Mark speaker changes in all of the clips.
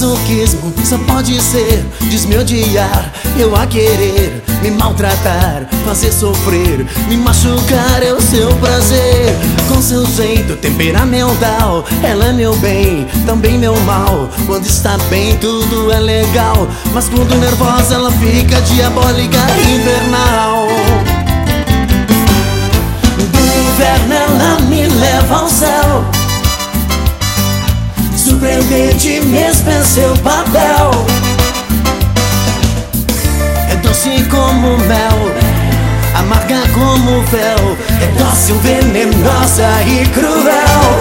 Speaker 1: masoquismo só pode ser me odiar, eu a querer me maltratar, fazer sofrer, me machucar é o seu prazer. Com seu jeito temperamental, ela é meu bem, também meu mal. Quando está bem tudo é legal, mas quando nervosa ela fica diabólica e infernal. Do inverno ela me leva ao céu, surpreendente mesmo é seu papel. É doce como mel, amarga como fel, é dócil, venenosa e cruel.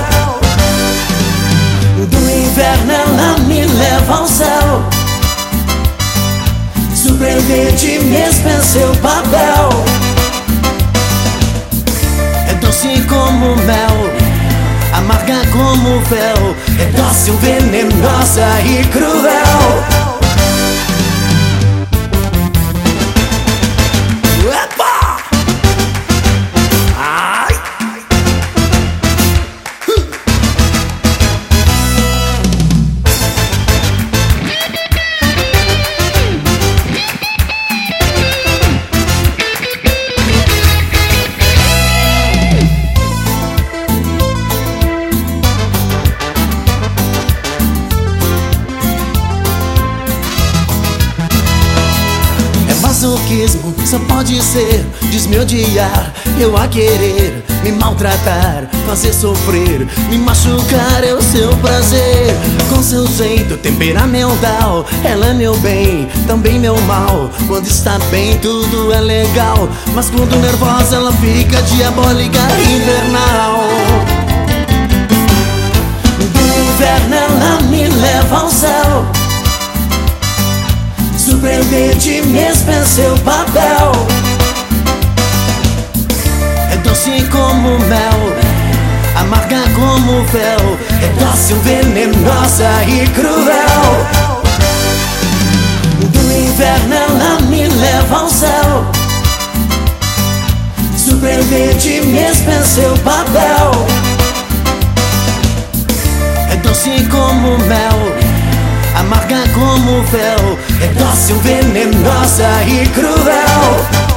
Speaker 1: Do inverno ela me leva ao céu, surpreendente mesmo é seu papel. É doce como mel, amarga como fel, é dócil, venenosa e cruel. Epa! Ai! Masoquismo só pode ser me odiar, eu a querer me maltratar, fazer sofrer, me machucar é o seu prazer. Com seu jeito temperamental, ela é meu bem, também meu mal. Quando está bem tudo é legal, mas quando nervosa ela fica diabólica e infernal. Do inverno ela me leva ao céu, surpreendente mesmo é seu papel. É doce como mel, amarga como fel, é dócil, venenosa e cruel. Do inverno ela me leva ao céu, surpreendente mesmo é seu papel. É doce como mel, amarga como fel, é dócil, venenosa e cruel.